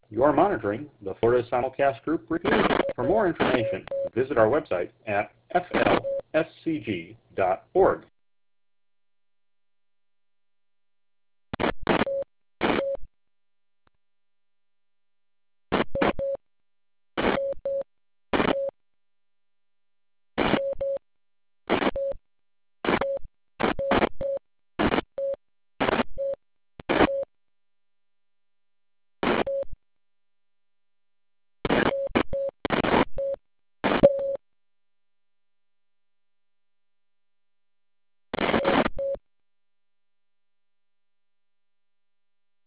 You're monitoring the Florida Simulcast Group Review. For more information, visit our website at flscg.org.